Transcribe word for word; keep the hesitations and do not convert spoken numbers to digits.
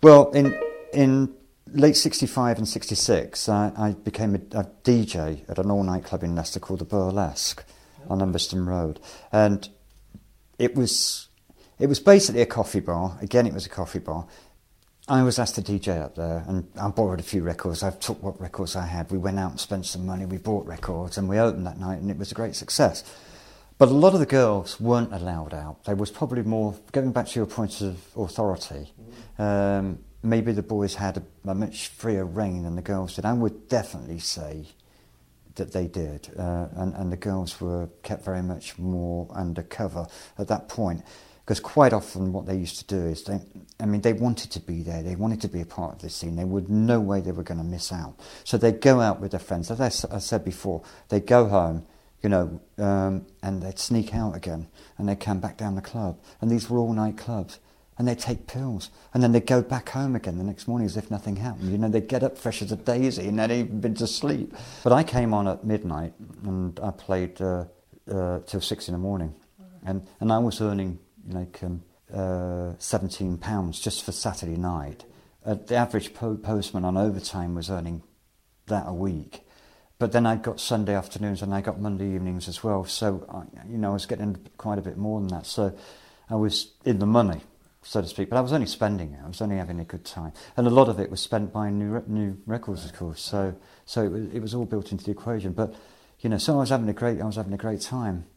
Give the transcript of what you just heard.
Well, in in late sixty-five and sixty-six, I, I became a, a D J at an all-night club in Leicester called the Burlesque on Umberston Road, and it was it was basically a coffee bar. Again, it was a coffee bar. I was asked to D J up there, and I borrowed a few records. I took what records I had. We went out and spent some money. We bought records, and we opened that night, and it was a great success. But a lot of the girls weren't allowed out. There was probably more, going back to your point of authority, um, maybe the boys had a, a much freer reign than the girls did. I would definitely say that they did, uh, and, and the girls were kept very much more undercover at that point. Because quite often what they used to do is, they, I mean, they wanted to be there. They wanted to be a part of this scene. There was no way they were going to miss out. So they'd go out with their friends. As I, I said before, they'd go home, you know, um, and they'd sneak out again, and they'd come back down the club. And these were all-night clubs. And they'd take pills. And then they'd go back home again the next morning as if nothing happened. You know, they'd get up fresh as a daisy, and they'd even been to sleep. But I came on at midnight, and I played uh, uh, till six in the morning. And, and I was earning like um, uh, seventeen pounds just for Saturday night. Uh, the average po- postman on overtime was earning that a week. But then I got Sunday afternoons and I got Monday evenings as well. So, I, you know, I was getting quite a bit more than that. So I was in the money, so to speak. But I was only spending it. I was only having a good time. And a lot of it was spent buying new re- new records, of course. So so it was, it was all built into the equation. But, you know, so I was having a great, I was having a great time.